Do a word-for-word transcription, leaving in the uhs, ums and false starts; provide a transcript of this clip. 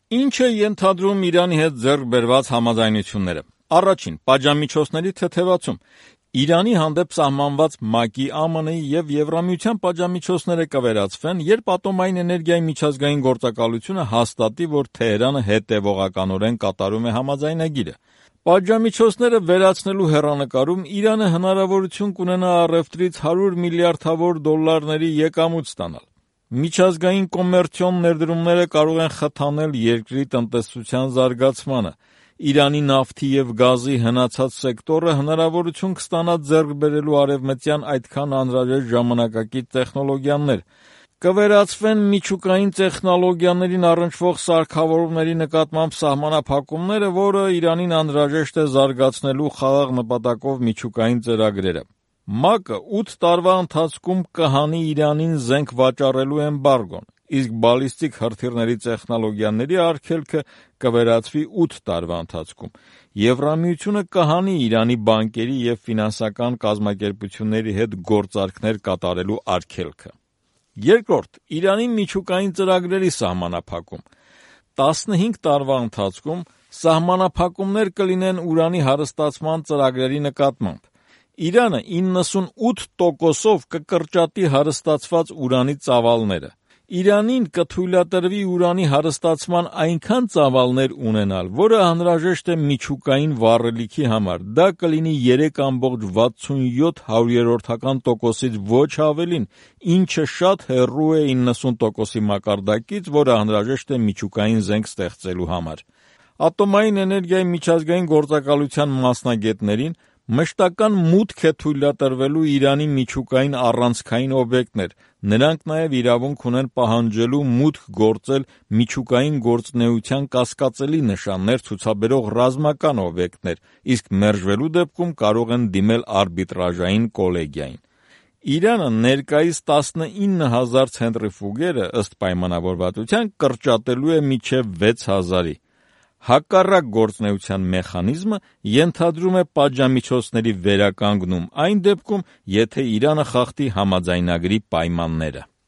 Ինչ է ենթադրում Իրանի հետ ձեռք բերված համաձայնությունները։ Առաջին՝ պատժամիջոցների թեթևացում։ Իրանի հանդեպ սահմանված ՄԱԿ-ի, ԱՄՆ-ի և Եվրամիության պատժամիջոցները կվերացվեն, երբ ատոմային էներգիայի միջազգային գործակալությունը հաստատի, որ Թեհրանը հետևողականորեն կատարում է համաձայնագիրը։ Պատժամիջոցները վերացնելու հեռանկարում Իրանը հնարավորություն կունենա առևտրից հարյուր միլիարդավոր դոլարների եկամուտ ստանալ։ Միջազգային կոմերցիոն ներդրումները կարող են խթանել երկրի տնտեսության զարգացմանը։ Իրանի նավթի և գազի հնացած սեկտորը հնարավորություն կստանա ձեռք բերելու արևմտյան այդքան անհրաժեշտ ժամանակակից տեխնոլոգիաներ։ Կվերացվեն միջուկային տեխնոլոգիաներին առնչվող սարքավորումների նկատմամբ սահմանափակումները, որը Իրանին անհրաժեշտ է զարգացնելու խաղաղ նպատակով միջուկային ծրագրերը։ ՄԱԿ-ը ութ տարվա ընթացքում կհանի Իրանին զենք վաճառելու էմբարգոն, իսկ բալիստիկ հրթիռների տեխնոլոգիաների արգելքը կվերացվի ութ տարվա ընթացքում։ Եվրամիությունը կհանի Իրանի բանկերի և ֆինանսական կազմակերպությունների հետ գործարքներ կատարելու արգելքը։ Երկրորդ՝ Իրանի միջուկային ծրագրերի սահմանափակում։ տասնհինգ տարվա ընթացքում սահմանափակումներ կլինեն ուրանի հարստացման ծրագրերի նկատմամբ։ Իրանը իննսունութ տոկոսով կկրճատի հարստացված ուրանի ծավալները։ Իրանին կթույլատրվի ուրանի հարստացման այնքան ծավալներ ունենալ, որը անհրաժեշտ է միջուկային վառելիքի համար։ Դա կլինի երեք բացարձակ վաթսունյոթ հարյուրերորդական տոկոսից ոչ ավելին, ինչը շատ հեռու է իննսուն տոկոսի մակարդակից, որը անհրաժեշտ է միջուկային զենք ստեղծելու համար։ Ատոմային էներգիայի միջազգային գործակալության մասնագետներին մշտական մուտք է թույլատրվելու Իրանի միջուկային առանցքային օբյեկտներ։ Նրանք նաև իրավունք ունեն պահանջելու մուտք գործել միջուկային գործունեության կասկածելի նշաններ ցուցաբերող ռազմական օբյեկտներ, իսկ մերժվելու դեպքում կարող են դիմել արբիտրաժային կոլեգիային։ Իրանը ներկայիս տասնինը հազար ցենտրիֆուգերը, ըստ պայմանավորվածության, կրճատելու է մինչև վեց հազարի։ Հակառակ գործունեության մեխանիզմը ենթադրում է պատժամիջոցների վերականգնում այն դեպքում, եթե Իրանը խախտի համաձայնագրի պայմանները։